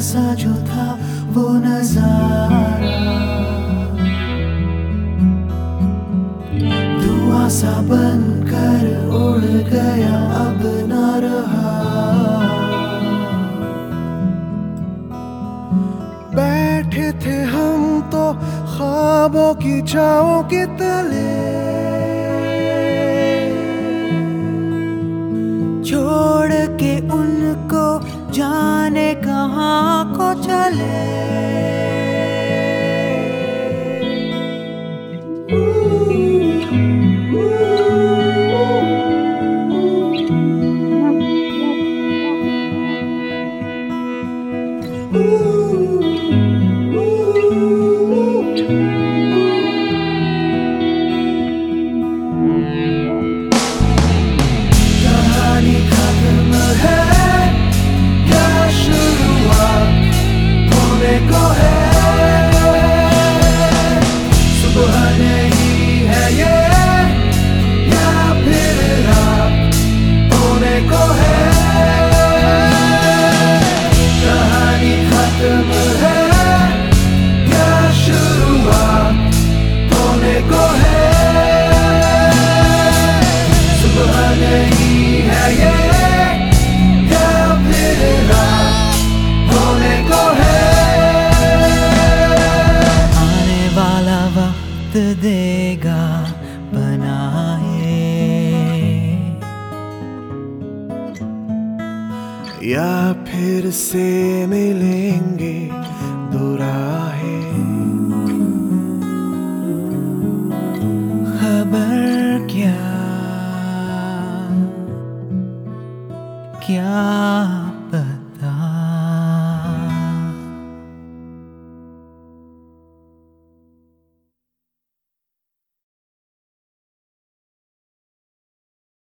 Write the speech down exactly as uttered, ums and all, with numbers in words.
सा जो था वो नजारा, धुआं सा बनकर उड़ गया अब न रहा। बैठे थे हम तो ख्वाबों की छाओं के तले, छोड़ के उनको जाने कहाँ को चले। कहानी खत्म है या शुरुआत होने को है, सुबह नहीं है ये या फिर रात होने को है। कहानी खत्म है या शुरुआत होने को है, सुबह नहीं है ये या फिर रात होने को है। आने वाला वक्त देगा बनाए या फिर से मिलेंगे दो राहें, खबर क्या क्या